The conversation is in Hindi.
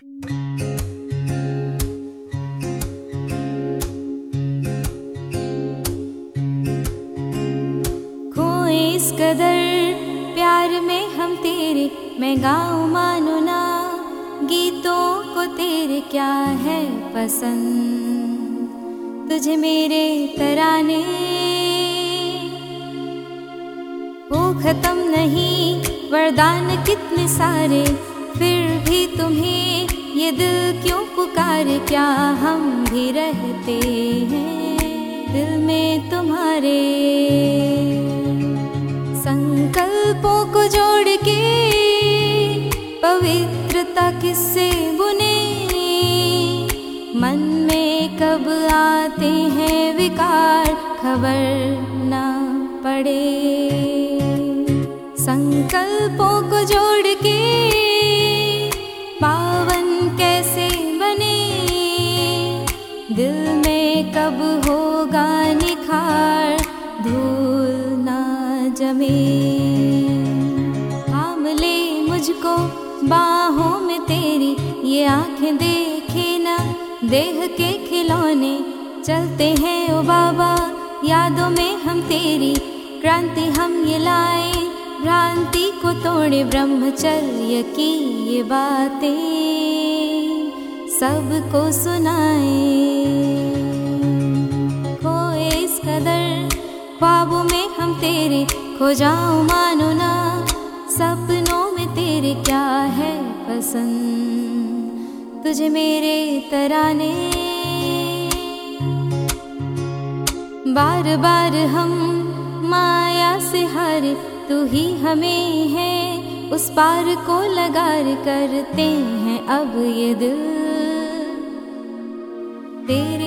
खोए इस कदर प्यार में हम तेरे, मैं गाऊं मानो ना गीतों को तेरे, क्या है पसंद तुझे मेरे तराने। वो खत्म नहीं वरदान कितने सारे, फिर भी तुम्हें ये दिल क्यों पुकारे। क्या हम भी रहते हैं दिल में तुम्हारे, संकल्पों को जोड़ के पवित्रता किससे बुने। मन में कब आते हैं विकार, खबर ना पड़े। संकल्पों को जोड़ के पावन कैसे बने, दिल में कब होगा निखार, धूल ना जमे। थाम ले मुझको बाहों में तेरी, ये आंखें देखे ना देह के खिलौने। चलते हैं ओ बाबा यादों में हम तेरी, क्रांति हम ये लाए भ्रांति को तोड़े। ब्रह्मचर्य की ये बातें सबको सुनाए। खोए इस कदर ख्वाबों में हम तेरे, खो जाऊं मानो ना सपनों में तेरे। क्या है पसंद तुझे मेरे तराने। बार बार हम माया से हारे, तू ही हमें है उस पार को लगार। करते हैं अब ये दिल तेरे